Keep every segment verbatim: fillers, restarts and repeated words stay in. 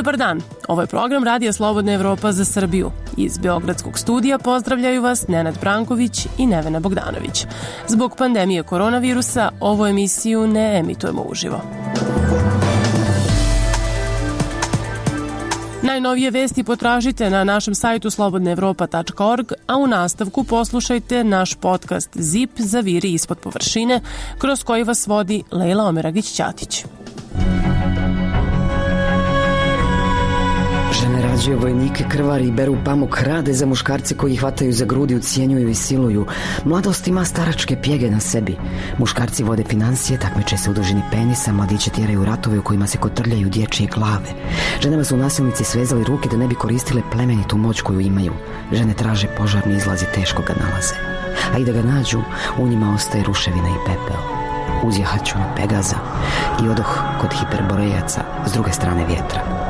Dobar dan, ovo je program Radija Slobodna Evropa za Srbiju. Iz Beogradskog studija pozdravljaju vas Nenad Branković i Nevena Bogdanović. Zbog pandemije koronavirusa ovu emisiju ne emitujemo uživo. Najnovije vesti potražite na našem sajtu slobodna evropa tačka org, a u nastavku poslušajte naš podcast Zip zaviri ispod površine, kroz koji vas vodi Lejla Omeragić-Ćatić. Žene rađaju vojnike, krvari i beru pamuk, rade za muškarce koji hvataju za grudi, ucijenjuju i siluju. Mladost ima staračke pjege na sebi. Muškarci vode financije, takmiče se u dužini penisa, mladiće tjeraju ratove u kojima se kotrljaju dječje glave. Ženama su nasilnici svezali ruke da ne bi koristile plemenitu moć koju imaju. Žene traže požarni izlaz i teško ga nalaze. A i da ga nađu, u njima ostaje ruševina i pepeo. Uzjahaću na Pegaza i odoh kod hiperborejaca s druge strane vjetra.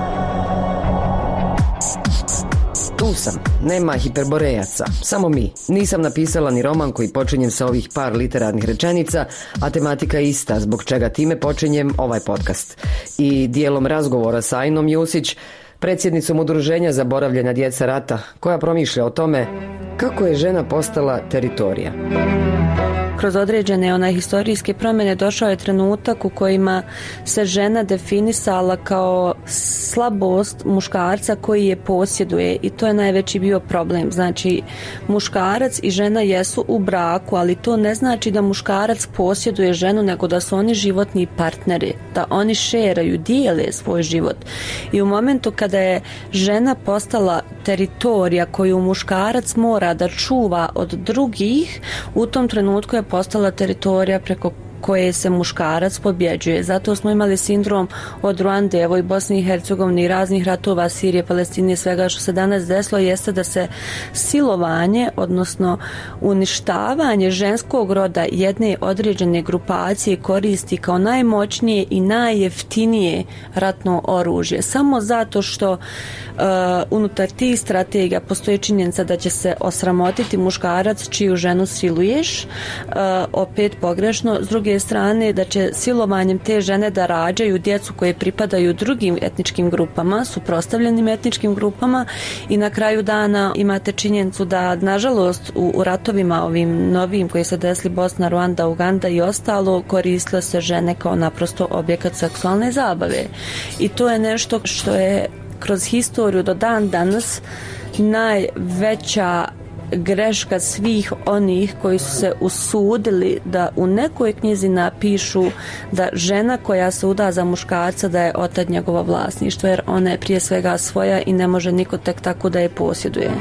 Tu sam, nema hiperborejaca, samo mi. Nisam napisala ni roman koji počinjem sa ovih par literarnih rečenica, a tematika je ista, zbog čega time počinjem ovaj podcast. I dijelom razgovora sa Ajnom Jusić, predsjednicom Udruženja Zaboravljena djeca rata, koja promišlja o tome kako je žena postala teritorija. Kroz određene onaj historijske promjene došao je trenutak u kojima se žena definisala kao slabost muškarca koji je posjeduje, i to je najveći bio problem. Znači, muškarac i žena jesu u braku, ali to ne znači da muškarac posjeduje ženu, nego da su oni životni partneri, da oni šeraju, dijele svoj život. I u momentu kada je žena postala teritorija koju muškarac mora da čuva od drugih, u tom trenutku je postala teritorija preko koje se muškarac pobjeđuje. Zato smo imali sindrom od Ruande, evo i Bosni i Hercegovini, raznih ratova, Sirije, Palestine, svega što se danas desilo, jeste da se silovanje, odnosno uništavanje ženskog roda jedne određene grupacije koristi kao najmoćnije i najjeftinije ratno oružje. Samo zato što uh, unutar tih strategija postoji činjenica da će se osramotiti muškarac čiju ženu siluješ, uh, opet pogrešno. S druge strane, da će silovanjem te žene da rađaju djecu koje pripadaju drugim etničkim grupama, suprotstavljenim etničkim grupama, i na kraju dana imate činjenicu da, nažalost, u, u ratovima ovim novim koji se desili Bosna, Ruanda, Uganda i ostalo, koristile se žene kao naprosto objekat seksualne zabave. I to je nešto što je kroz historiju do dan danas najveća greška svih onih koji su se usudili da u nekoj knjizi napišu da žena koja se uda za muškarca da je otad njegovo vlasništvo, jer ona je prije svega svoja i ne može niko tek tako da je posjeduje.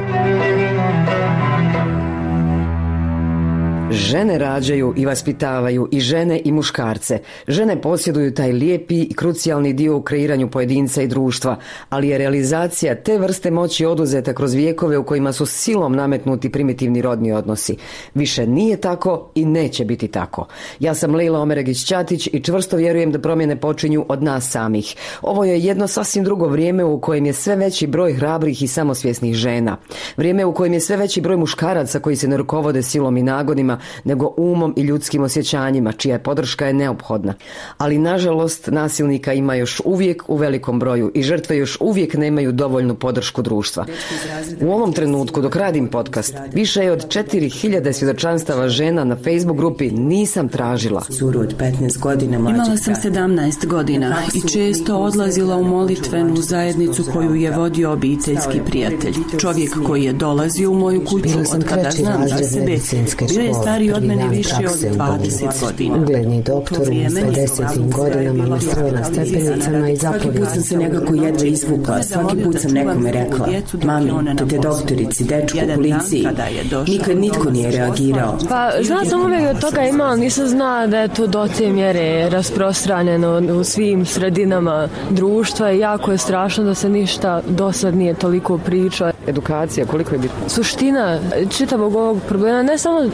Žene rađaju i vaspitavaju i žene i muškarce. Žene posjeduju taj lijepi i krucijalni dio u kreiranju pojedinca i društva, ali je realizacija te vrste moći oduzeta kroz vijekove u kojima su silom nametnuti primitivni rodni odnosi. Više nije tako i neće biti tako. Ja sam Lejla Omeragić-Ćatić i čvrsto vjerujem da promjene počinju od nas samih. Ovo je jedno sasvim drugo vrijeme u kojem je sve veći broj hrabrih i samosvjesnih žena. Vrijeme u kojem je sve veći broj muškaraca koji se ne rukovode silom i nagonima, nego umom i ljudskim osjećanjima, čija je podrška je neophodna. Ali, nažalost, nasilnika ima još uvijek u velikom broju i žrtve još uvijek nemaju dovoljnu podršku društva. U ovom trenutku, dok radim podcast, više je od četiri hiljade svjedočanstava žena na Facebook grupi Nisam tražila. Imala sam sedamnaest godina i često odlazila u molitvenu zajednicu koju je vodio obiteljski prijatelj. Čovjek koji je dolazio u moju kuću od kada znam za sebe, bio je stariji od mene više od dvadeset godina. Ugledni doktor u pedesetim godinama nastrojila na stepenicama i zapovjela. Svaki put sam se nekako jedva izvukla, svaki put sam nekome rekla: mami, tete doktorici, dečku, policiji. Nikad nitko nije reagirao. Pa, znao sam uvijek od toga imala, nisam znala da je to do te mjere rasprostranjeno u svim sredinama društva i jako je strašno da se ništa do sad nije toliko priča. Edukacija, koliko je bitno? Suština čitavog ovog problema, ne samo edukacija,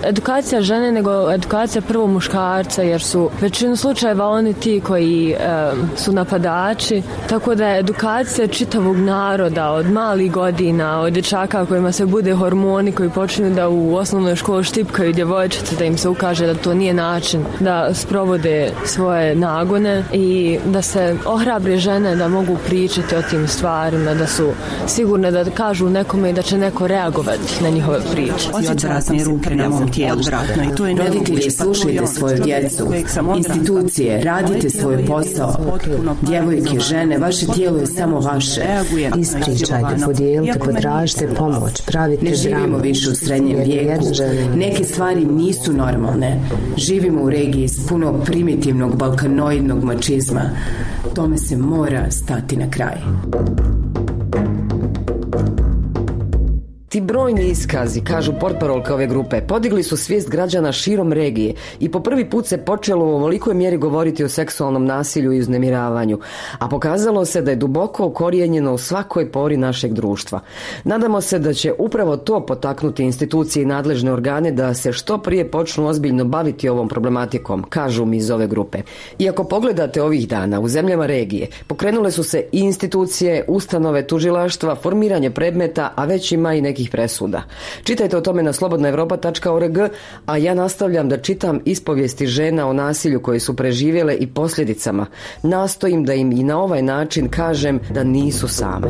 edukacija žene nego edukacija prvo muškarca, jer su većinu slučajeva oni ti koji e, su napadači, tako da je edukacija čitavog naroda od malih godina, od dječaka kojima se bude hormoni, koji počinju da u osnovnoj školi štipkaju djevojčice, da im se ukaže da to nije način da sprovode svoje nagone i da se ohrabre žene da mogu pričati o tim stvarima, da su sigurne da kažu nekome i da će neko reagovati na njihove priče. Osjećala sam ruke na mom tijelu. Roditelji, slušajte svoju djecu. Institucije, radite svoj posao. Djevojke, žene, vaše tijelo je samo vaše. Ispričajte, podijelite, potražite pomoć, pravite dramu. Ne živimo više u srednjem vijeku. Neke stvari nisu normalne. Živimo u regiji s puno primitivnog balkanoidnog mačizma. Tome se mora stati na kraj. Ti brojni iskazi, kažu portparolke ove grupe, podigli su svijest građana širom regije i po prvi put se počelo u ovolikoj mjeri govoriti o seksualnom nasilju i uznemiravanju, a pokazalo se da je duboko ukorijenjeno u svakoj pori našeg društva. Nadamo se da će upravo to potaknuti institucije i nadležne organe da se što prije počnu ozbiljno baviti ovom problematikom, kažu mi iz ove grupe. I ako pogledate ovih dana u zemljama regije, pokrenule su se i institucije, ustanove, tužilaštva, formiranje predmeta, a već ima i nekih presuda. Čitajte o tome na slobodna europa tačka org, a ja nastavljam da čitam ispovijesti žena o nasilju koje su preživjele i posljedicama. Nastojim da im i na ovaj način kažem da nisu same.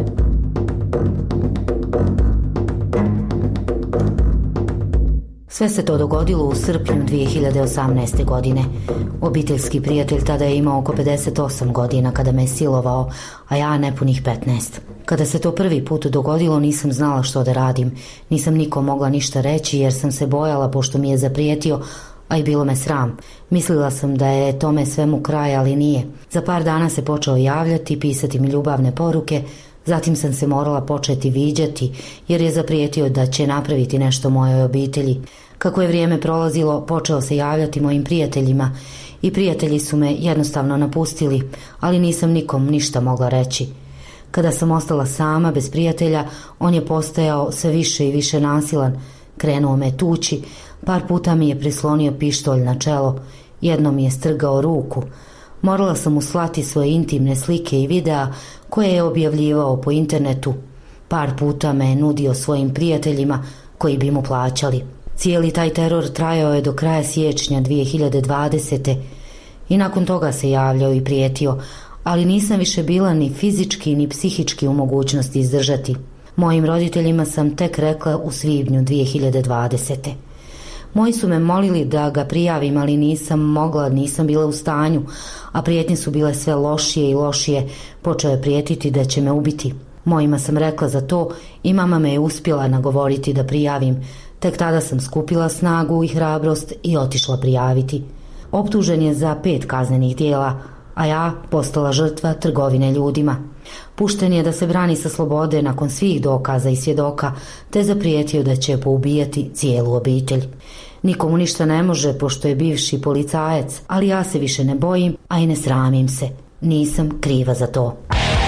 Sve se to dogodilo u srpnju dvije hiljade osamnaeste. godine. Obiteljski prijatelj tada je imao oko pedeset osam godina kada me je silovao, a ja nepunih petnaest. Kada se to prvi put dogodilo, nisam znala što da radim. Nisam nikom mogla ništa reći jer sam se bojala pošto mi je zaprijetio, a i bilo me sram. Mislila sam da je tome svemu kraj, ali nije. Za par dana se počeo javljati, pisati mi ljubavne poruke. Zatim sam se morala početi viđati jer je zaprijetio da će napraviti nešto mojoj obitelji. Kako je vrijeme prolazilo, počeo se javljati mojim prijateljima i prijatelji su me jednostavno napustili, ali nisam nikom ništa mogla reći. Kada sam ostala sama, bez prijatelja, on je postajao sve više i više nasilan. Krenuo me tući, par puta mi je prislonio pištolj na čelo, jednom mi je strgao ruku. Morala sam mu slati svoje intimne slike i videa koje je objavljivao po internetu. Par puta me je nudio svojim prijateljima koji bi mu plaćali. Cijeli taj teror trajao je do kraja siječnja dvije hiljade dvadesete. i nakon toga se javljao i prijetio, ali nisam više bila ni fizički ni psihički u mogućnosti izdržati. Mojim roditeljima sam tek rekla u svibnju dvije hiljade dvadesete. Moji su me molili da ga prijavim, ali nisam mogla, nisam bila u stanju, a prijetnje su bile sve lošije i lošije. Počeo je prijetiti da će me ubiti. Mojima sam rekla za to i mama me je uspjela nagovoriti da prijavim. Tek tada sam skupila snagu i hrabrost i otišla prijaviti. Optužen je za pet kaznenih djela, a ja postala žrtva trgovine ljudima. Pušten je da se brani sa slobode nakon svih dokaza i svjedoka, te zaprijetio da će poubijati cijelu obitelj. Nikomu ništa ne može, pošto je bivši policajac, ali ja se više ne bojim, a i ne sramim se. Nisam kriva za to.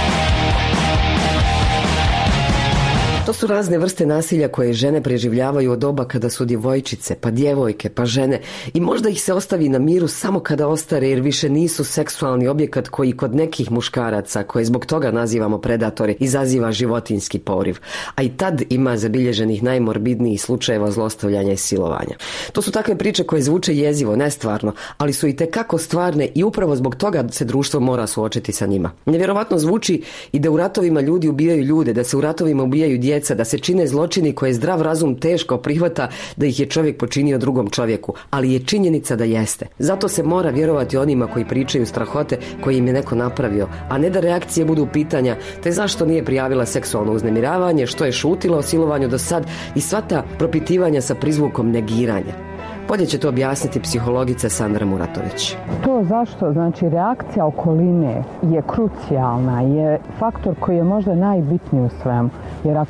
To su razne vrste nasilja koje žene preživljavaju od doba kada su djevojčice, pa djevojke, pa žene, i možda ih se ostavi na miru samo kada ostare, jer više nisu seksualni objekat koji kod nekih muškaraca, koje zbog toga nazivamo predatori, izaziva životinjski poriv. A i tad ima zabilježenih najmorbidnijih slučajeva zlostavljanja i silovanja. To su takve priče koje zvuče jezivo, nestvarno, ali su i tekako stvarne i upravo zbog toga se društvo mora suočiti sa njima. Nevjerovatno zvuči i da u ratovima ljudi ubijaju ljude, da se u ratovima ubijaju djeca, da se čine zločini koje zdrav razum teško prihvata da ih je čovjek počinio drugom čovjeku, ali je činjenica da jeste. Zato se mora vjerovati onima koji pričaju strahote koje im je neko napravio, a ne da reakcije budu pitanja te zašto nije prijavila seksualno uznemiravanje, što je šutila o silovanju do sad i sva ta propitivanja sa prizvukom negiranja. Bolje će to objasniti psihologica Sandra Muratović. To zašto, znači reakcija okoline je krucijalna, je faktor koji je možda najbitniji u svemu. Jer ako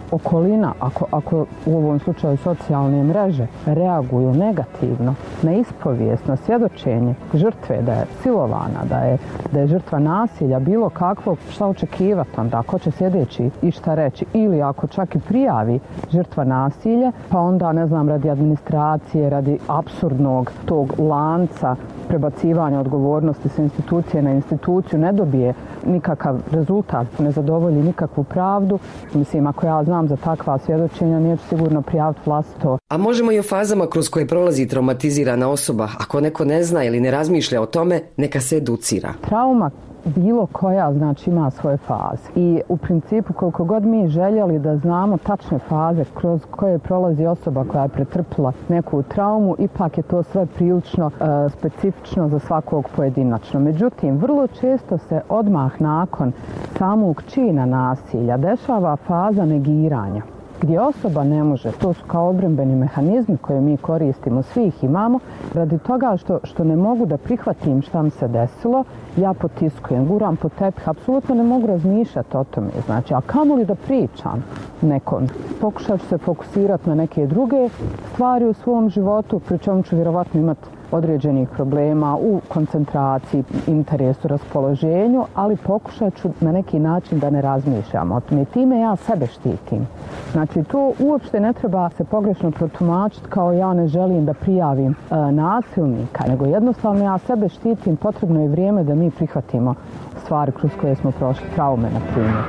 okolina, ako, ako u ovom slučaju socijalne mreže reaguju negativno na ispovijest, na svjedočenje žrtve da je silovana, da je, da je žrtva nasilja, bilo kakvog, šta očekivati onda, ako će sljedeći i šta reći, ili ako čak i prijavi žrtva nasilja, pa onda, ne znam, radi administracije, radi apsurdnog tog lanca prebacivanja odgovornosti sa institucije na instituciju, ne dobije nikakav rezultat, ne zadovolji nikakvu pravdu. Mislim, ako ja znam za takva svjedočenja, neću sigurno prijaviti vlastito. A možemo i o fazama kroz koje prolazi traumatizirana osoba. Ako neko ne zna ili ne razmišlja o tome, neka se educira. Trauma bilo koja, znači, ima svoje faze. I u principu, koliko god mi željeli da znamo tačne faze kroz koje prolazi osoba koja je pretrpila neku traumu, ipak je to sve prilično uh, specifično za svakog pojedinačno. Međutim, vrlo često se odmah nakon samog čina nasilja dešava faza negiranja, gdje osoba ne može, to su kao obrambeni mehanizmi koje mi koristimo, svi ih imamo, radi toga što, što ne mogu da prihvatim šta mi se desilo, ja potiskujem, guram po tepih, apsolutno ne mogu razmišljati o tome, znači, a kamoli da pričam nekom. Pokušat ću se fokusirati na neke druge stvari u svom životu, pri čemu ću vjerovatno imati određenih problema u koncentraciji, interesu, raspoloženju, ali pokušat ću na neki način da ne razmišljam o tome. I time ja sebe štitim. Znači, to uopšte ne treba se pogrešno protumačiti kao ja ne želim da prijavim e, nasilnika, nego jednostavno ja sebe štitim, potrebno je vrijeme da mi prihvatimo stvari kroz koje smo prošli, traume, na primjer.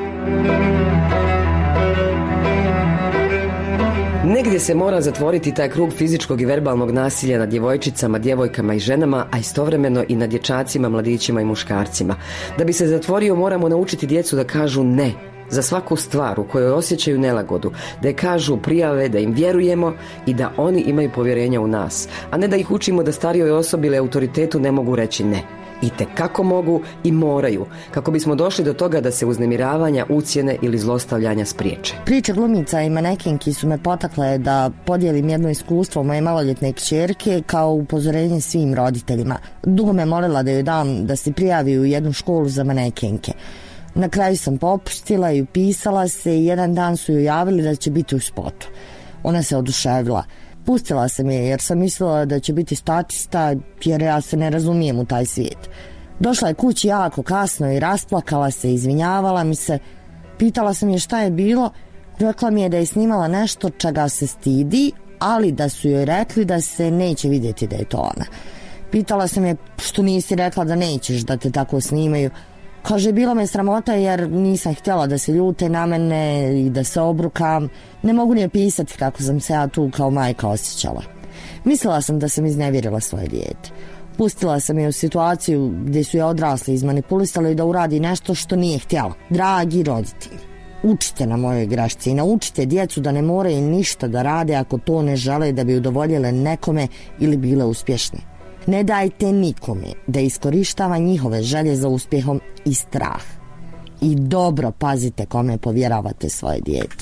Negdje se mora zatvoriti taj krug fizičkog i verbalnog nasilja nad djevojčicama, djevojkama i ženama, a istovremeno i nad dječacima, mladićima i muškarcima. Da bi se zatvorio, moramo naučiti djecu da kažu ne za svaku stvar u kojoj osjećaju nelagodu, da je kažu, prijave, da im vjerujemo i da oni imaju povjerenja u nas, a ne da ih učimo da starijoj osobi ili autoritetu ne mogu reći ne. I tekako mogu i moraju, kako bismo došli do toga da se uznemiravanja, ucjene ili zlostavljanja spriječe. Priče glumica i manekenki su me potakle da podijelim jedno iskustvo moje maloljetne kćerke kao upozorenje svim roditeljima. Dugo me molila da joj dam da se prijavi u jednu školu za manekenke. Na kraju sam popustila i upisala se i jedan dan su joj javili da će biti u spotu. Ona se oduševila. Pustila sam je jer sam mislila da će biti statista jer ja se ne razumijem u taj svijet. Došla je kući jako kasno i rasplakala se, izvinjavala mi se. Pitala sam je šta je bilo, rekla mi je da je snimala nešto čega se stidi, ali da su joj rekli da se neće vidjeti da je to ona. Pitala sam je što nisi rekla da nećeš da te tako snimaju. Kaže, bilo me sramota jer nisam htjela da se ljute na mene i da se obrukam. Ne mogu ni opisati kako sam se ja tu kao majka osjećala. Mislila sam da sam iznevjerila svoje dijete. Pustila sam je u situaciju gdje su je odrasli izmanipulisali da uradi nešto što nije htjela. Dragi roditelji, učite na mojoj grešci i naučite djecu da ne moraju ništa da rade ako to ne žele da bi udovoljile nekome ili bile uspješne. Ne dajte nikome da iskorištava njihove želje za uspjehom i strah. I dobro pazite kome povjeravate svoje dijete.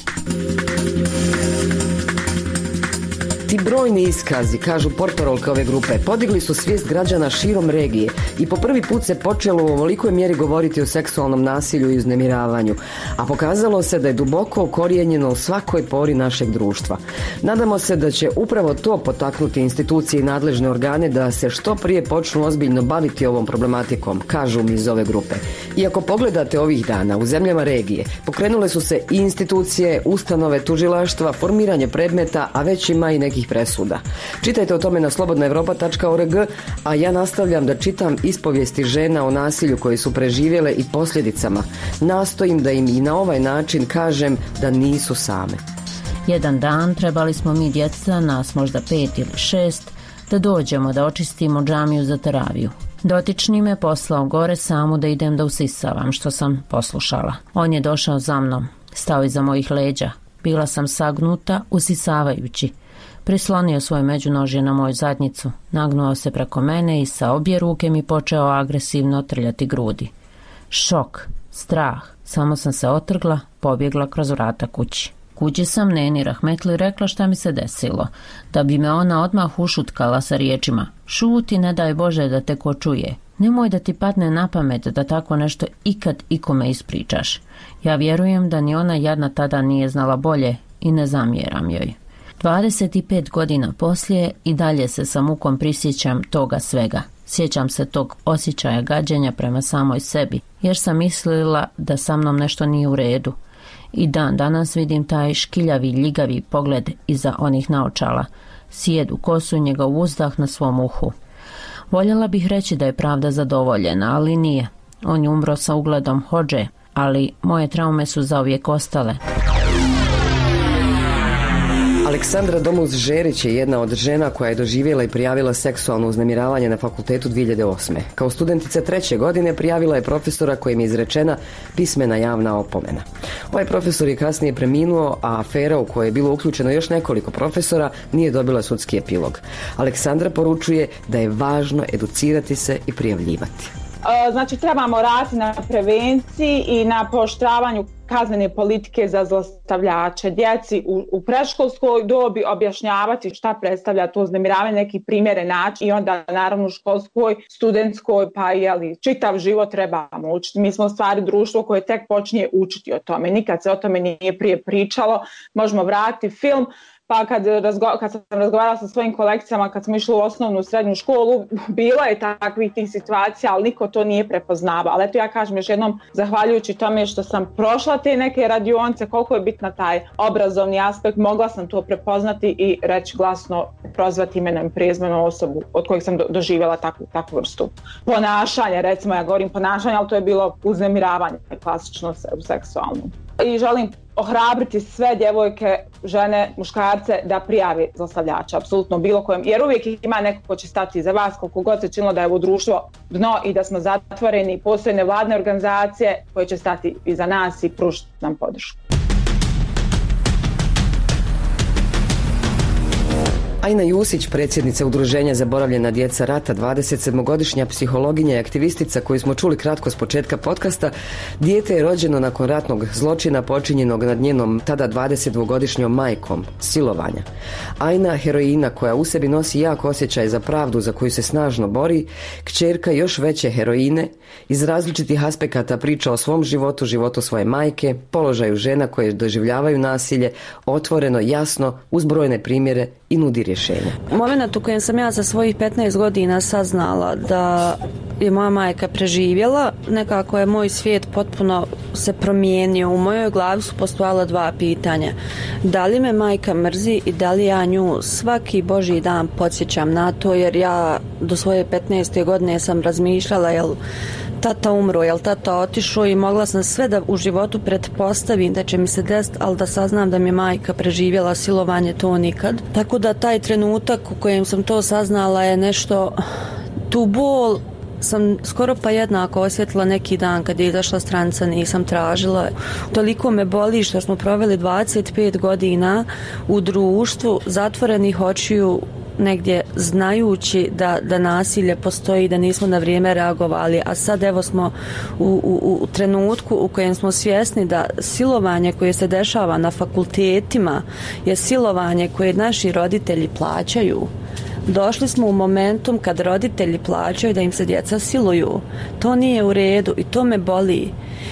Ti brojni iskazi, kažu portorolke ove grupe, podigli su svijest građana širom regije i po prvi put se počelo u ovolikoj mjeri govoriti o seksualnom nasilju i uznemiravanju, a pokazalo se da je duboko ukorijenjeno u svakoj pori našeg društva. Nadamo se da će upravo to potaknuti institucije i nadležne organe da se što prije počnu ozbiljno baviti ovom problematikom, kažu mi iz ove grupe. I ako pogledate ovih dana u zemljama regije, pokrenule su se i institucije, ustanove, tužilaštva, formiranje predmeta, a već ima i neki presuda. Čitajte o tome na slobodna europa tačka org, a ja nastavljam da čitam ispovijesti žena o nasilju koje su preživjele i posljedicama. Nastojim da im i na ovaj način kažem da nisu same. Jedan dan trebali smo mi djeca, nas možda pet ili šest, da dođemo da očistimo džamiju za teraviju. Dotični me poslao gore samu da idem da usisavam, što sam poslušala. On je došao za mnom, stao iza mojih leđa. Bila sam sagnuta, usisavajući. Prislonio svoje međunožje na moju zadnjicu, nagnuo se preko mene i sa obje ruke mi počeo agresivno trljati grudi. Šok, strah, samo sam se otrgla, pobjegla kroz vrata kući. Kući sam neni rahmetli rekla šta mi se desilo, da bi me ona odmah ušutkala sa riječima: šuti, ne daj Bože da te ko čuje. Nemoj da ti padne na pamet da tako nešto ikad ikome ispričaš. Ja vjerujem da ni ona jadna tada nije znala bolje i ne zamjeram joj. dvadeset pet godina poslije i dalje se sa mukom prisjećam toga svega. Sjećam se tog osjećaja gađenja prema samoj sebi, jer sam mislila da sa mnom nešto nije u redu. I dan danas vidim taj škiljavi, ljigavi pogled iza onih naočala, sjedu kosu, njegov uzdah na svom uhu. Voljela bih reći da je pravda zadovoljena, ali nije. On je umro sa ugledom hodže, ali moje traume su zauvijek ostale. Aleksandra Domuz-Žerić je jedna od žena koja je doživjela i prijavila seksualno uznemiravanje na fakultetu dvije hiljade osme. Kao studentica treće godine prijavila je profesora kojem je izrečena pismena javna opomena. Ovaj profesor je kasnije preminuo, a afera u kojoj je bilo uključeno još nekoliko profesora nije dobila sudski epilog. Aleksandra poručuje da je važno educirati se i prijavljivati. Znači, trebamo raditi na prevenciji i na pooštravanju kaznene politike za zlostavljače. Djeci u, u predškolskoj dobi objašnjavati šta predstavlja to uznemiravanje, neki primjeren način, i onda naravno u školskoj, studentskoj, pa jeli, čitav život trebamo učiti. Mi smo u stvari društvo koje tek počinje učiti o tome. Nikad se o tome nije prije pričalo. Možemo vratiti film. Pa kad, razgo- kad sam razgovarala sa svojim kolekcijama, kad smo išli u osnovnu srednju školu, bilo je takvih tih situacija, ali niko to nije prepoznavao. Ali eto, ja kažem još jednom, zahvaljujući tome što sam prošla te neke radionice, koliko je bitna taj obrazovni aspekt, mogla sam to prepoznati i reći glasno, prozvati imenom i prezimenom osobu od kojih sam do- doživjela takvu, takvu vrstu ponašanja. Recimo, ja govorim ponašanja, ali to je bilo uznemiravanje, klasično seksualno. I želim ohrabriti sve djevojke, žene, muškarce da prijavi zlostavljača, apsolutno bilo kojem, jer uvijek ima neko ko će stati iza vas, koliko god se činilo da je ovo društvo dno i da smo zatvoreni. Postoje nevladne organizacije koje će stati iza nas i pružiti nam podršku. Ajna Jusić, predsjednica Udruženja Zaboravljena djeca rata, dvadesetsedmogodišnja psihologinja i aktivistica koju smo čuli kratko s početka podcasta, dijete je rođeno nakon ratnog zločina počinjenog nad njenom tada dvadesetdvogodišnjom majkom, silovanja. Ajna, heroina koja u sebi nosi jak osjećaj za pravdu za koju se snažno bori, kćerka još veće heroine, iz različitih aspekata priča o svom životu, životu svoje majke, položaju žena koje doživljavaju nasilje, otvoreno, jasno, uz brojne primjere i nudi rješenja. Moment u kojem sam ja za svojih petnaest godina saznala da je moja majka preživjela, nekako je moj svijet potpuno se promijenio. U mojoj glavi su postojala dva pitanja. Da li me majka mrzi i da li ja nju svaki božji dan podsjećam na to, jer ja do svoje petnaeste godine sam razmišljala jel tata umro, jel tata otišao, i mogla sam sve da u životu pretpostavim da će mi se desiti, ali da saznam da mi je majka preživjela silovanje, to nikad. Tako da taj trenutak u kojem sam to saznala je nešto, tu bol sam skoro pa jednako osjetila neki dan kad je izašla stranca, nisam tražila. Toliko me boli što smo proveli dvadeset pet godina u društvu zatvorenih očiju, negdje znajući da, da nasilje postoji, da nismo na vrijeme reagovali, a sad evo smo u, u, u trenutku u kojem smo svjesni da silovanje koje se dešava na fakultetima je silovanje koje naši roditelji plaćaju. Došli smo u momentum kad roditelji plaćaju da im se djeca siluju. To nije u redu i to me boli.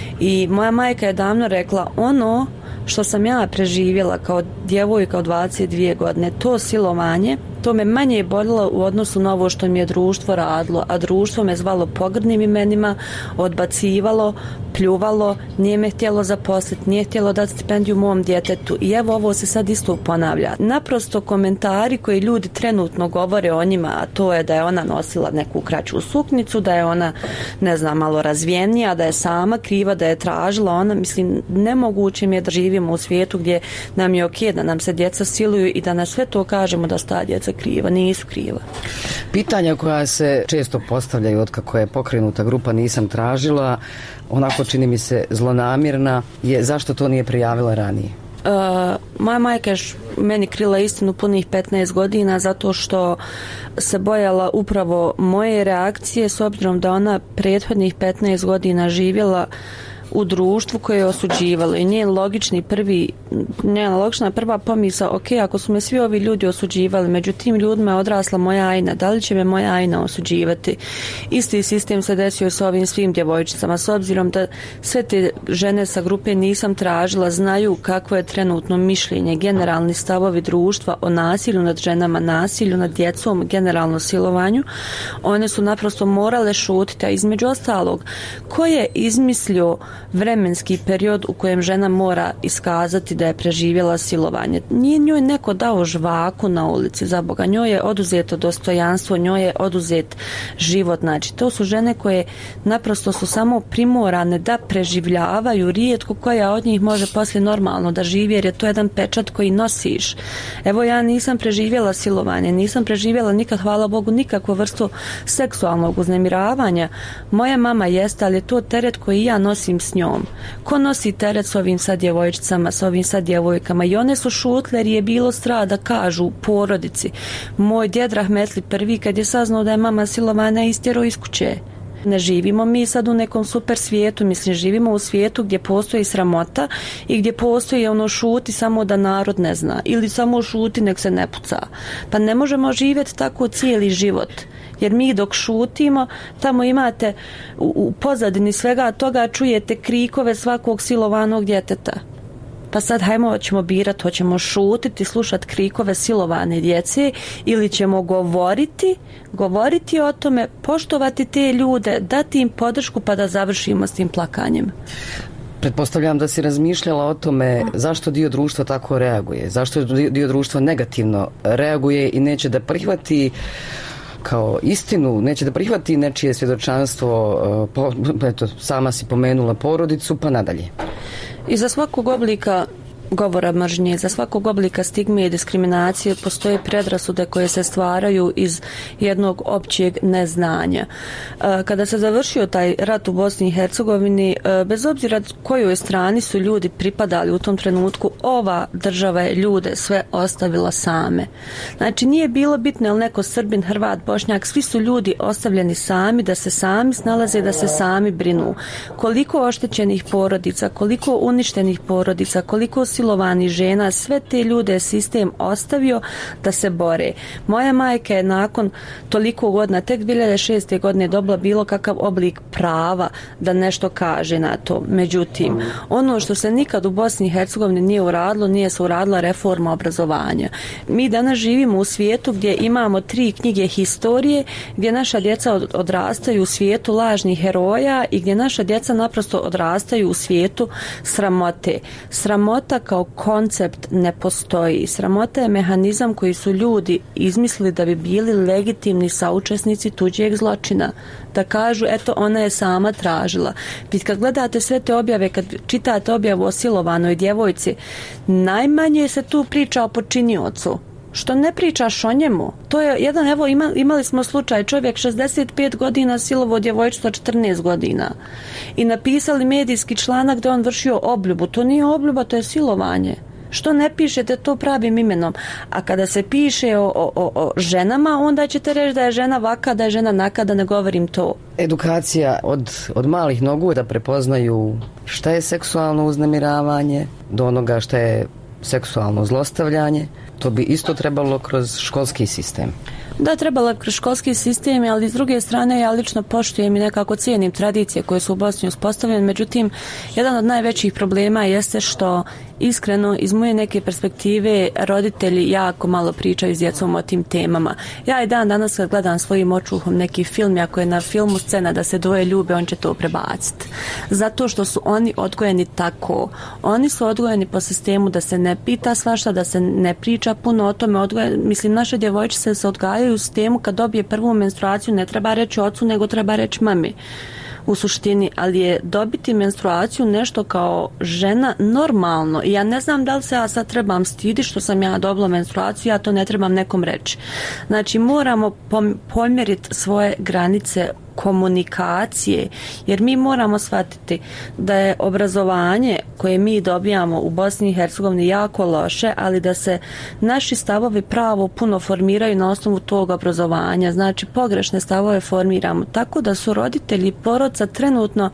I moja majka je davno rekla, ono što sam ja preživjela kao djevojka od dvadeset dvije godine, to silovanje, to me manje boljelo u odnosu na ovo što mi je društvo radilo, a društvo me zvalo pogrdnim imenima, odbacivalo, pljuvalo, nije me htjelo zaposliti, nije htjelo dati stipendiju mom djetetu, i evo ovo se sad isto ponavlja. Naprosto komentari koji ljudi trenutno govore o njima, a to je da je ona nosila neku kraću suknicu, da je ona, ne znam, malo razvijenija, da je sama kriva, da je tražila ona, mislim, nemoguće mi je da živimo u svijetu gdje nam je okej da nam se djeca siluju i da na sve to kažemo da sta djeca kriva, nisu kriva. Pitanja koja se često postavljaju od kako je pokrenuta grupa Nisam tražila, onako čini mi se zlonamjerna, je zašto to nije prijavila ranije? Uh, moja majka je meni krila istinu punih petnaest godina zato što se bojala upravo moje reakcije, s obzirom da ona prethodnih petnaest godina živjela u društvu koje je osuđivalo i njen logični prvi, njena logična prva pomisao, ok, ako su me svi ovi ljudi osuđivali, među tim ljudima je odrasla moja Ajna, da li će me moja Ajna osuđivati? Isti sistem se desio s ovim svim djevojčicama, s obzirom da sve te žene sa grupe Nisam tražila znaju kakvo je trenutno mišljenje, generalni stavovi društva o nasilju nad ženama, nasilju nad djecom, generalno silovanju, one su naprosto morale šutiti, a između ostalog, ko je izmislio vremenski period u kojem žena mora iskazati da je preživjela silovanje? Nije njoj neko dao žvaku na ulici, za Boga, njoj je oduzeto dostojanstvo, njoj je oduzet život, znači to su žene koje naprosto su samo primorane da preživljavaju, rijetko koja od njih može poslije normalno da živi, jer je to jedan pečat koji nosiš. Evo, ja nisam preživjela silovanje, nisam preživjela nikad, hvala Bogu, nikakvu vrstu seksualnog uznemiravanja. Moja mama jeste, ali je to teret koji ja nosim s njom. Ko nosi teret s ovim sad djevojčicama, s ovim sad djevojkama? I one su šutle jer je bilo strah da kažu porodici. Moj djed Rahmetli prvi, kad je saznao da je mama silovana, istjerao iz kuće. Ne živimo mi sad u nekom super svijetu, mislim, živimo u svijetu gdje postoji sramota i gdje postoji ono šuti samo da narod ne zna, ili samo šuti nek se ne puca. Pa ne možemo živjeti tako cijeli život. Jer mi dok šutimo, tamo imate u, u pozadini svega toga čujete krikove svakog silovanog djeteta. Pa sad hajmo, hoćemo birati, hoćemo šutiti, slušati krikove silovane djece ili ćemo govoriti, govoriti o tome, poštovati te ljude, dati im podršku pa da završimo s tim plakanjem. Pretpostavljam da si razmišljala o tome zašto dio društva tako reaguje, zašto dio društva negativno reaguje i neće da prihvati kao istinu, neće da prihvati nečije svjedočanstvo, po, eto, sama si pomenula porodicu, pa nadalje. I za svakog oblika govora mržnje, za svakog oblika stigme i diskriminacije postoje predrasude koje se stvaraju iz jednog općeg neznanja. Kada se završio taj rat u Bosni i Hercegovini, bez obzira kojoj strani su ljudi pripadali u tom trenutku, ova država je ljude sve ostavila same. Znači, nije bilo bitno je li neko Srbin, Hrvat, Bošnjak, svi su ljudi ostavljeni sami, da se sami snalaze, da se sami brinu. Koliko oštećenih porodica, koliko uništenih porodica, koliko silovanih žena, sve te ljude je sistem ostavio da se bore. Moja majka je nakon toliko godina, tek dvije hiljade šeste. godine dobila bilo kakav oblik prava da nešto kaže na to. Međutim, ono što se nikad u Bosni i Hercegovini nije uradilo, nije se uradila reforma obrazovanja. Mi danas živimo u svijetu gdje imamo tri knjige historije, gdje naša djeca odrastaju u svijetu lažnih heroja i gdje naša djeca naprosto odrastaju u svijetu sramote. Sramota kao koncept ne postoji. Sramota je mehanizam koji su ljudi izmislili da bi bili legitimni saučesnici tuđeg zločina. Da kažu, eto, ona je sama tražila. Vi kad gledate sve te objave, kad čitate objavu o silovanoj djevojci, najmanje se tu priča o počiniocu. Što ne pričaš o njemu? To je jedan, evo, ima, imali smo slučaj, čovjek šezdeset pet godina silovo djevojčica četrnaest godina. I napisali medijski članak da on vršio obljubu. To nije obljuba, to je silovanje. Što ne pišete to pravim imenom? A kada se piše o, o, o ženama, onda ćete reći da je žena vaka, da je žena naka, da ne govorim to. Edukacija od, od malih nogu da prepoznaju šta je seksualno uznemiravanje, do onoga šta je seksualno zlostavljanje. To bi isto trebalo kroz školski sistem. Da, trebala kroz školski sistem, ali s druge strane ja lično poštujem i nekako cijenim tradicije koje su u Bosni uspostavljene. Međutim, jedan od najvećih problema jeste što iskreno, iz moje neke perspektive, roditelji jako malo pričaju s djecom o tim temama. Ja i dan danas kad gledam svojim očuhom neki film, ako je na filmu scena da se dvoje ljube, on će to prebaciti. Zato što su oni odgojeni tako. Oni su odgojeni po sistemu da se ne pita svašta, da se ne priča puno o tome. Odgojen, mislim, naše djevojčice se odgajaju u sistemu kad dobije prvu menstruaciju, ne treba reći ocu, nego treba reći mami. U suštini, ali je dobiti menstruaciju nešto kao žena normalno. I ja ne znam da li se ja sad trebam stiditi što sam ja dobila menstruaciju, ja to ne trebam nekom reći. Znači, moramo pomjeriti svoje granice komunikacije, jer mi moramo shvatiti da je obrazovanje koje mi dobijamo u Bosni i Hercegovini jako loše, ali da se naši stavovi pravo puno formiraju na osnovu tog obrazovanja, znači pogrešne stavove formiramo, tako da su roditelji porodca trenutno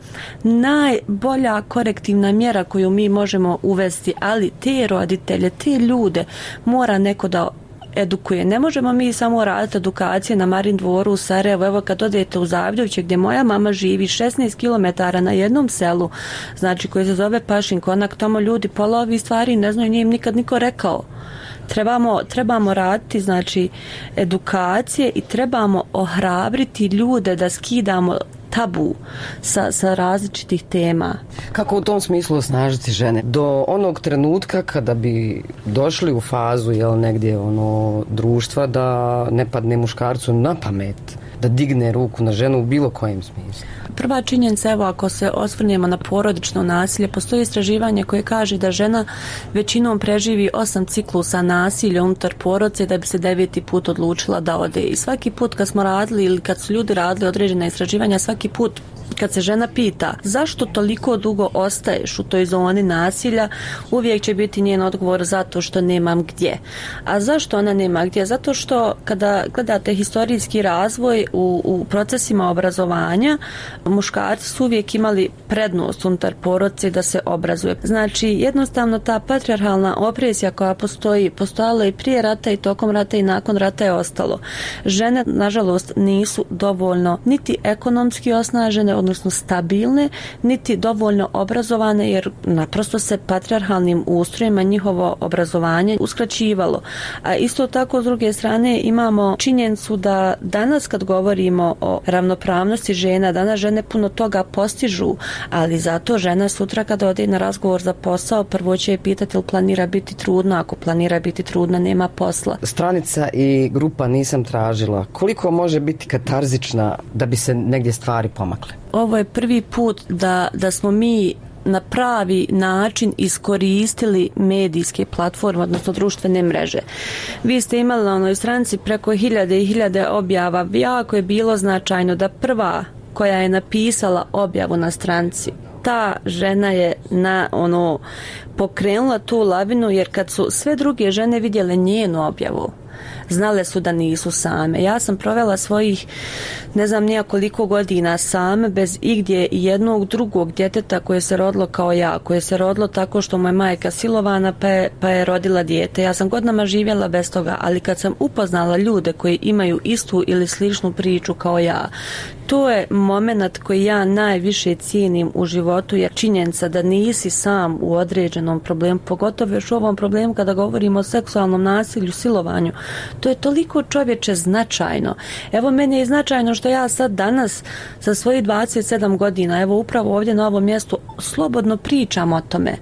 najbolja korektivna mjera koju mi možemo uvesti, ali te roditelje, te ljude mora neko da edukuje. Ne možemo mi samo raditi edukacije na Marin dvoru u Sarajevu. Evo kad odete u Zavljuće gdje moja mama živi šesnaest kilometara na jednom selu, znači koji se zove Pašin Konak, tamo ljudi pola ovih stvari ne znaju, nije im nikad niko rekao. Trebamo, trebamo raditi znači edukacije i trebamo ohrabriti ljude da skidamo tabu sa, sa različitih tema. Kako u tom smislu osnažiti žene? Do onog trenutka kada bi došli u fazu jel, negdje ono, društva da ne padne muškarcu na pamet da digne ruku na ženu u bilo kojem smislu. Prva činjenica, evo ako se osvrnemo na porodično nasilje, postoji istraživanje koje kaže da žena većinom preživi osam ciklusa nasilja unutar porodice da bi se deveti put odlučila da ode. I svaki put kad smo radili ili kad su ljudi radili određena istraživanja, svaki put kad se žena pita zašto toliko dugo ostaješ u toj zoni nasilja, uvijek će biti njen odgovor zato što nemam gdje. A zašto ona nema gdje? Zato što kada gledate historijski razvoj u, u procesima obrazovanja, muškarci su uvijek imali prednost unutar porodice da se obrazuje. Znači jednostavno ta patrijarhalna opresija koja postoji, postojala i prije rata i tokom rata i nakon rata je ostalo. Žene nažalost nisu dovoljno niti ekonomski osnažene, odnosno stabilne, niti dovoljno obrazovane, jer naprosto se patrijarhalnim ustrojima njihovo obrazovanje uskraćivalo. A isto tako s druge strane imamo činjenicu da danas kad govorimo o ravnopravnosti žena, danas žene puno toga postižu, ali zato žena sutra kada ode na razgovor za posao, prvo će je pitati ili planira biti trudna, ako planira biti trudna nema posla. Stranica i grupa Nisam tražila, koliko može biti katarzična da bi se negdje stvari pomakle? Ovo je prvi put da, da smo mi na pravi način iskoristili medijske platforme, odnosno društvene mreže. Vi ste imali na onoj stranici preko hiljade i hiljade objava. Jako je bilo značajno da prva koja je napisala objavu na stranici, ta žena je na ono pokrenula tu lavinu, jer kad su sve druge žene vidjele njenu objavu, znale su da nisu same. Ja sam provela svojih ne znam nijakoliko godina same bez igdje jednog drugog djeteta koje se rodilo kao ja, koje se rodilo tako što mu je majka silovana pa je, pa je rodila dijete. Ja sam godinama živjela bez toga, ali kad sam upoznala ljude koji imaju istu ili sličnu priču kao ja, to je moment koji ja najviše cijenim u životu, jer činjenica da nisi sam u određenom problemu, pogotovo još u ovom problemu kada govorimo o seksualnom nasilju, silovanju, to je toliko čovječe značajno. Evo meni je značajno što ja sad danas sa svojih dvadeset sedam godina, evo upravo ovdje na ovom mjestu, slobodno pričam o tome.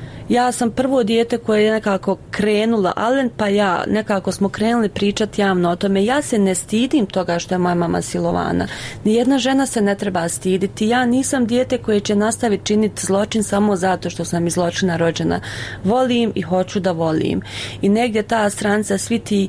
Ja sam prvo dijete koje je nekako krenula, Alen pa ja, nekako smo krenuli pričati javno o tome. Ja se ne stidim toga što je moja mama silovana. Nijedna žena se ne treba stiditi. Ja nisam dijete koje će nastaviti činiti zločin samo zato što sam iz zločina rođena. Volim i hoću da volim. I negdje ta stranca, svi ti,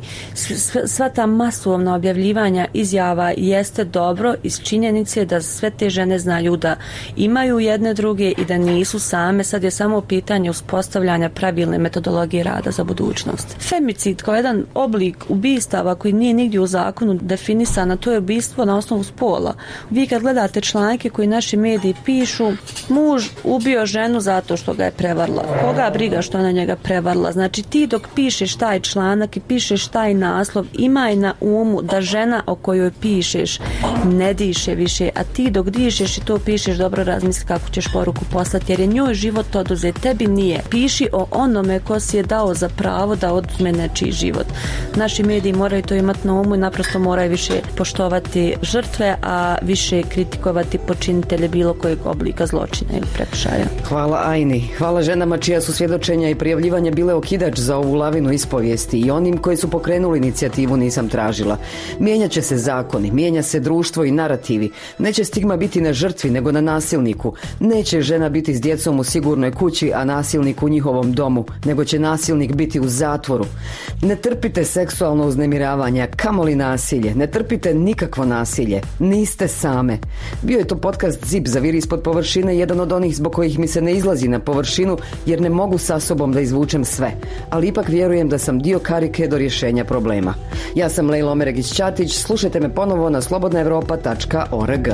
sva ta masovna objavljivanja izjava jeste dobro iz činjenice da sve te žene znaju da imaju jedne druge i da nisu same. Sad je samo pitanje postavljanja pravilne metodologije rada za budućnost. Femicid kao jedan oblik ubistava koji nije nigdje u zakonu definisana, to je ubistvo na osnovu spola. Vi kad gledate članke koji naši mediji pišu, muž ubio ženu zato što ga je prevarila. Koga briga što ona njega prevarila? Znači ti dok pišeš taj članak i pišeš taj naslov, imaj na umu da žena o kojoj pišeš ne diše više, a ti dok dišeš i to pišeš, dobro razmisli kako ćeš poruku poslati, jer je njoj život oduzet, tebi nije. Piši o onome ko si je dao za pravo da oduzme nečiji život. Naši mediji moraju to imati na umu i naprosto moraju više poštovati žrtve, a više kritikovati počinitelje bilo kojeg oblika zločina ili prekršaja. Hvala Ajni. Hvala ženama čija su svjedočenja i prijavljivanja bile okidač za ovu lavinu ispovijesti i onim koji su pokrenuli inicijativu Nisam tražila. Mijenjat će se zakoni, mijenja se društvo i narativi. Neće stigma biti na žrtvi nego na nasilniku. Neće žena biti s djecom u sigurnoj kući, a nasilnik nasilnik u njihovom domu, nego će nasilnik biti u zatvoru. Ne trpite seksualno uznemiravanje, kamoli nasilje. Ne trpite nikakvo nasilje. Niste same. Bio je to podcast Zip zaviri ispod površine, jedan od onih zbog kojih mi se ne izlazi na površinu, jer ne mogu sa sobom da izvučem sve. Ali ipak vjerujem da sam dio karike do rješenja problema. Ja sam Lejla Omeregić-Ćatić, slušajte me ponovo na slobodna evropa tačka org.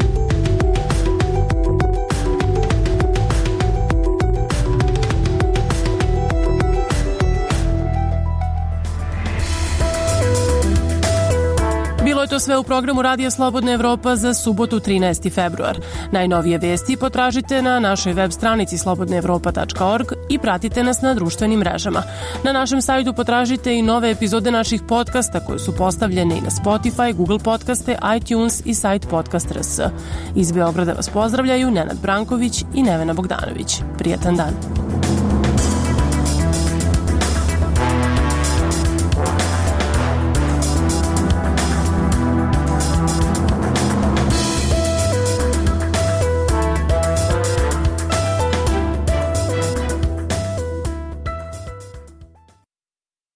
Bilo je to sve u programu Radija Slobodna Evropa za subotu trinaesti februar. Najnovije vesti potražite na našoj web stranici slobodna evropa tačka org i pratite nas na društvenim mrežama. Na našem sajtu potražite i nove epizode naših podcasta koje su postavljene i na Spotify, Google podcaste, iTunes i sajt podcast tačka rs. Iz Beograda vas pozdravljaju Nenad Branković i Nevena Bogdanović. Prijetan dan.